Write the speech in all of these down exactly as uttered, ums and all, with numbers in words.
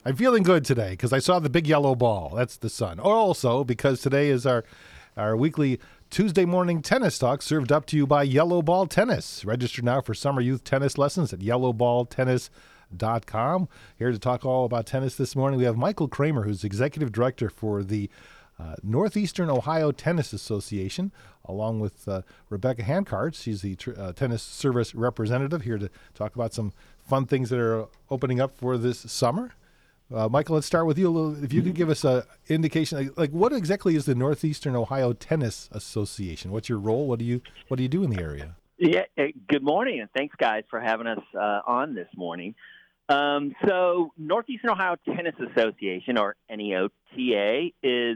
I'm feeling good today because I saw the big yellow ball. That's the sun. Also, because today is our our weekly Tuesday morning tennis talk served up to you by Yellow Ball Tennis. Register now for summer youth tennis lessons at yellow ball tennis dot com. Here to talk all about tennis this morning, we have Michael Kramer, who's executive director for the uh, Northeastern Ohio Tennis Association, along with uh, Rebecca Hankard. She's the tr- uh, tennis service representative, here to talk about some fun things that are opening up for this summer. Uh, Michael, let's start with you a little. If you could give us a indication, like, like what exactly is the Northeastern Ohio Tennis Association? What's your role? What do you what do you do in the area? Yeah. eh, Good morning, and thanks, guys, for having us uh, on this morning. Um, so, Northeastern Ohio Tennis Association, or N E O T A, is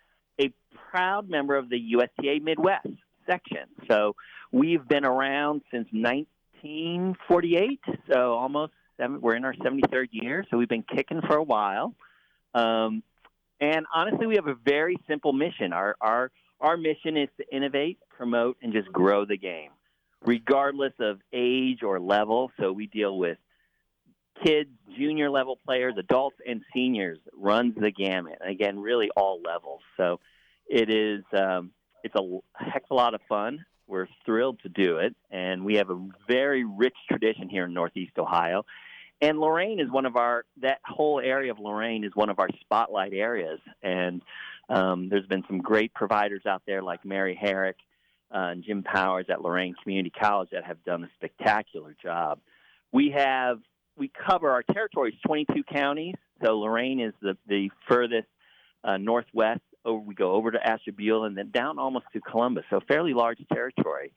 a proud member of the U S T A Midwest section. So, we've been around since nineteen forty-eight. So, almost seven, we're in our seventy-third year. So, we've been kicking for a while. Um, and honestly, we have a very simple mission. Our our our mission is to innovate, promote, and just grow the game, regardless of age or level. So we deal with kids, junior level players, adults, and seniors. Runs the gamut. Again, really all levels. So it is um, it's a heck of a lot of fun. We're thrilled to do it, and we have a very rich tradition here in Northeast Ohio. And Lorain is one of our, that whole area of Lorain is one of our spotlight areas. And um, there's been some great providers out there like Mary Herrick uh, and Jim Powers at Lorain Community College that have done a spectacular job. We have, we cover our territories, twenty-two counties. So Lorain is the, the furthest uh, northwest. Over, we go over to Ashtabula and then down almost to Columbus. So fairly large territory.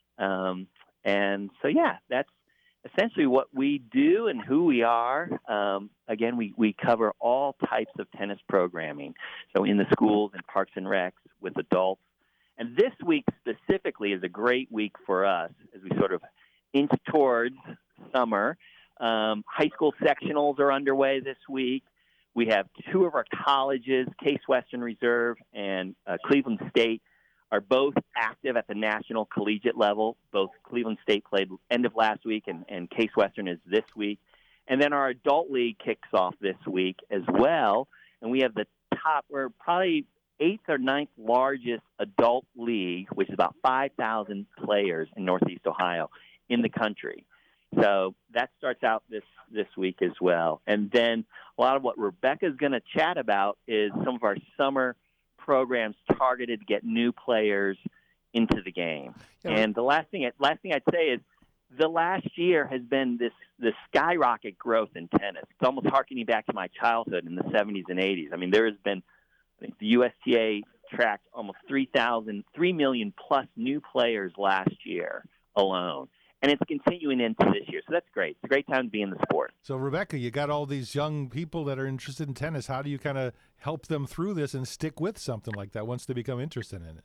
Um, and so, yeah, that's essentially what we do and who we are. Um, again, we, we cover all types of tennis programming. So in the schools and parks and recs with adults. And this week specifically is a great week for us as we sort of inch towards summer. Um, high school sectionals are underway this week. We have two of our colleges, Case Western Reserve and uh, Cleveland State, are both active at the national collegiate level. Both Cleveland State played end of last week, and, and Case Western is this week. And then our adult league kicks off this week as well. And we have the top, we're probably eighth or ninth largest adult league, which is about five thousand players in Northeast Ohio in the country. So that starts out this, this week as well. And then a lot of what Rebecca's going to chat about is some of our summer programs targeted to get new players into the game. Yeah. And the last thing last thing I'd say is the last year has been this this skyrocket growth in tennis. It's almost harkening back to my childhood in the seventies and eighties. I mean, there has been, I think the U S T A tracked almost three thousand, three million plus new players last year alone. And it's continuing into this year. So that's great. It's a great time to be in the sport. So, Rebecca, you got all these young people that are interested in tennis. How do you kind of help them through this and stick with something like that once they become interested in it?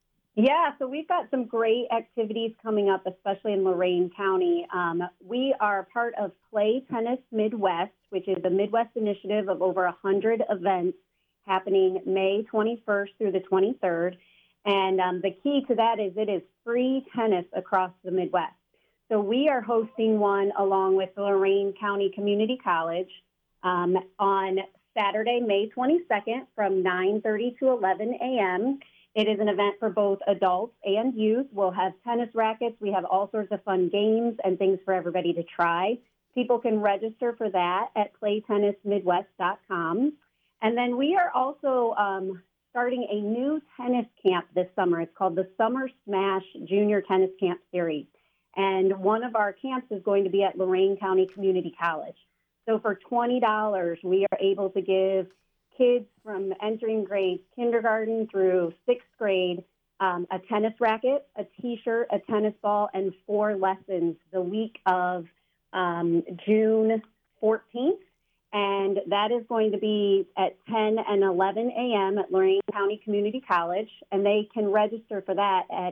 Yeah, so we've got some great activities coming up, especially in Lorain County. Um, we are part of Play Tennis Midwest, which is a Midwest initiative of over one hundred events happening May twenty-first through the twenty-third. And um, the key to that is it is free tennis across the Midwest. So we are hosting one along with Lorain County Community College um, on Saturday, May twenty-second from nine thirty to eleven a.m. It is an event for both adults and youth. We'll have tennis rackets. We have all sorts of fun games and things for everybody to try. People can register for that at play tennis midwest dot com. And then we are also um, starting a new tennis camp this summer. It's called the Summer Smash Junior Tennis Camp Series. And one of our camps is going to be at Lorain County Community College. So for twenty dollars, we are able to give kids from entering grades kindergarten through sixth grade um, a tennis racket, a T-shirt, a tennis ball, and four lessons the week of um, June fourteenth. And that is going to be at ten and eleven a.m. at Lorain County Community College. And they can register for that at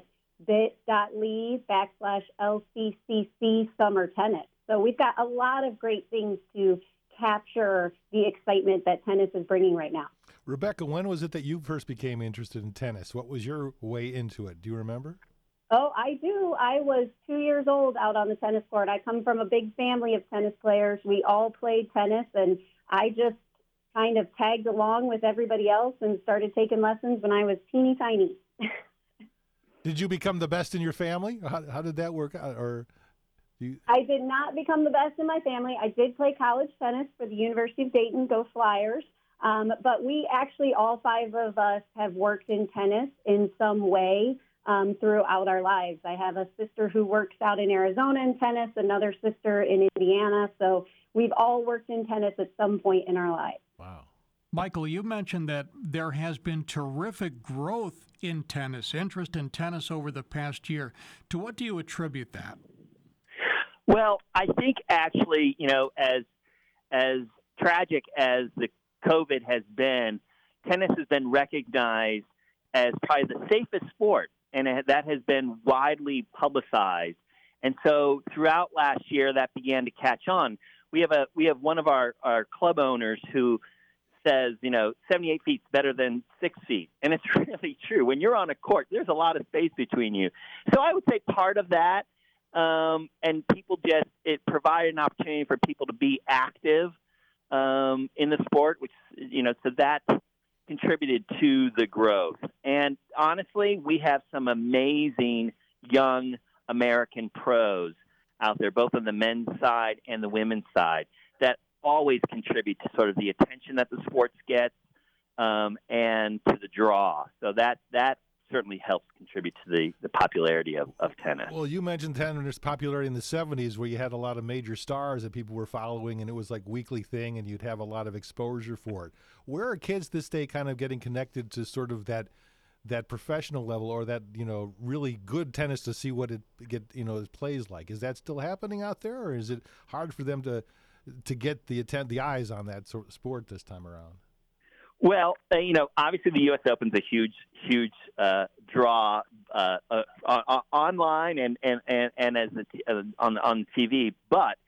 bit.ly backslash LCCC Summer Tennis. So we've got a lot of great things to capture the excitement that tennis is bringing right now. Rebecca, when was it that you first became interested in tennis? What was your way into it? Do you remember? Oh, I do. I was two years old out on the tennis court. I come from a big family of tennis players. We all played tennis, and I just kind of tagged along with everybody else and started taking lessons when I was teeny tiny. Did you become the best in your family? How, how did that work out? Or you... I did not become the best in my family. I did play college tennis for the University of Dayton, go Flyers. Um, but we actually, all five of us have worked in tennis in some way um, throughout our lives. I have a sister who works out in Arizona in tennis, another sister in Indiana. So we've all worked in tennis at some point in our lives. Wow. Michael, you mentioned that there has been terrific growth in tennis, interest in tennis over the past year. To what do you attribute that? Well, I think actually, you know, as as tragic as the COVID has been, tennis has been recognized as probably the safest sport, and it, that has been widely publicized. And so throughout last year, that began to catch on. We have a we have one of our, our club owners who says, you know, seventy-eight feet is better than six feet. And it's really true. When you're on a court, there's a lot of space between you. So I would say part of that, um, and people just, it provided an opportunity for people to be active um, in the sport, which, you know, so that contributed to the growth. And honestly, we have some amazing young American pros out there, both on the men's side and the women's side, that always contribute to sort of the attention that the sports gets um, and to the draw. So that that certainly helps contribute to the, the popularity of, of tennis. Well, you mentioned tennis popularity in the seventies where you had a lot of major stars that people were following, and it was like weekly thing, and you'd have a lot of exposure for it. Where are kids this day kind of getting connected to sort of that that professional level, or that, you know, really good tennis to see what it get, you know, it plays like? Is that still happening out there, or is it hard for them to to get the attend the eyes on that sort of sport this time around? Well, uh, you know, obviously the U S Open's a huge, huge uh, draw uh, uh, uh, online and and and, and as a, uh, on on T V. But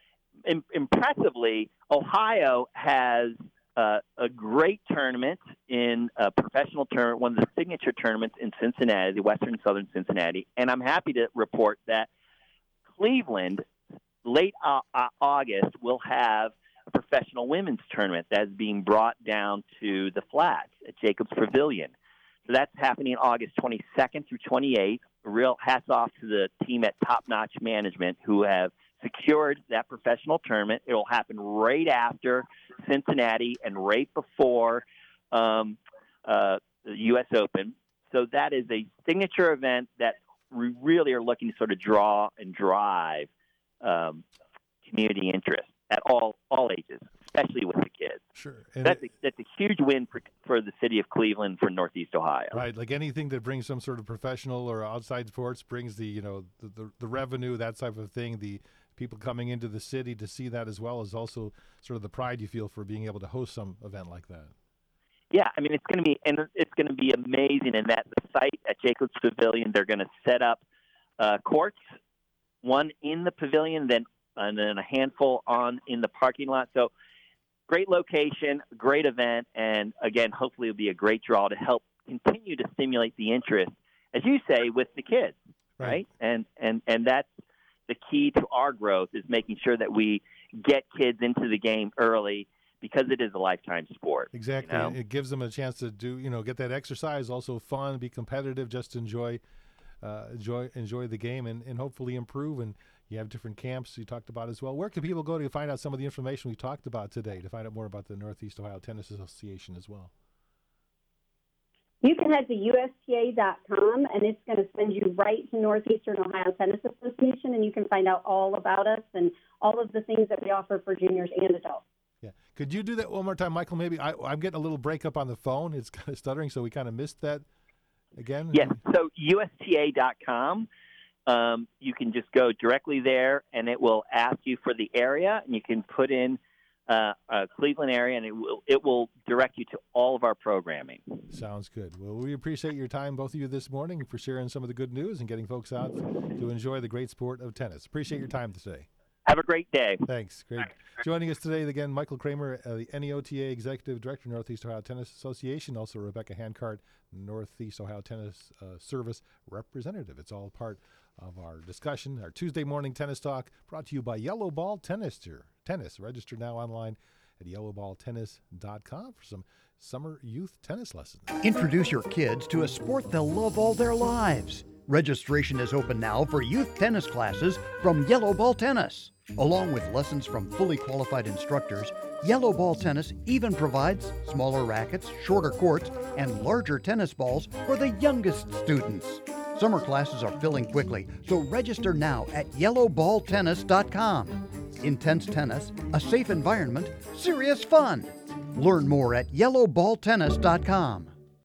im- impressively, Ohio has uh, a great tournament in a professional tournament, one of the signature tournaments in Cincinnati, the Western Southern Cincinnati, and I'm happy to report that Cleveland, late uh, uh, August, will have a professional women's tournament that's being brought down to the Flats at Jacobs Pavilion. So that's happening August twenty-second through twenty-eighth. A real hats off to the team at Top Notch Management who have secured that professional tournament. It will happen right after Cincinnati and right before um, uh, the U S Open. So that is a signature event that we really are looking to sort of draw and drive um, community interest at all all ages, especially with the kids. Sure. And that's, it, a, that's a huge win for for the city of Cleveland, for Northeast Ohio. Right, like anything that brings some sort of professional or outside sports brings the, you know, the, the, the revenue, that type of thing, the people coming into the city to see that as well, as also sort of the pride you feel for being able to host some event like that. Yeah, I mean, it's going to be and it's going to be amazing. And that the site at Jacobs Pavilion, they're going to set up uh, courts, one in the pavilion, then and then a handful on in the parking lot. So great location, great event, and again, hopefully it'll be a great draw to help continue to stimulate the interest, as you say, with the kids, right? right? And and and that's the key to our growth, is making sure that we get kids into the game early, because it is a lifetime sport. Exactly. You know? It gives them a chance to do, you know, get that exercise, also fun, be competitive, just enjoy uh, enjoy enjoy the game, and, and hopefully improve. And you have different camps you talked about as well. Where can people go to find out some of the information we talked about today, to find out more about the Northeast Ohio Tennis Association as well? You can head to U S T A dot com, and it's going to send you right to Northeastern Ohio Tennis Association, and you can find out all about us and all of the things that we offer for juniors and adults. Yeah. Could you do that one more time, Michael? Maybe I, I'm getting a little breakup on the phone. It's kind of stuttering, so we kind of missed that again. Yes. So U S T A dot com. Um, you can just go directly there, and it will ask you for the area, and you can put in uh, a Cleveland area, and it will it will direct you to all of our programming. Sounds good. Well, we appreciate your time, both of you, this morning, for sharing some of the good news and getting folks out to enjoy the great sport of tennis. Appreciate your time today. Have a great day. Thanks. Great. Joining us today again, Michael Kramer, uh, the N E O T A Executive Director, Northeast Ohio Tennis Association. Also, Rebecca Hancart, Northeast Ohio Tennis uh, Service Representative. It's all part of our discussion, our Tuesday morning tennis talk, brought to you by Yellow Ball Tennis. Tennis. Register now online at at yellow ball tennis dot com for some summer youth tennis lessons. Introduce your kids to a sport they'll love all their lives. Registration is open now for youth tennis classes from Yellow Ball Tennis. Along with lessons from fully qualified instructors, Yellow Ball Tennis even provides smaller rackets, shorter courts, and larger tennis balls for the youngest students. Summer classes are filling quickly, so register now at yellow ball tennis dot com. Intense tennis, a safe environment, serious fun. Learn more at yellow ball tennis dot com.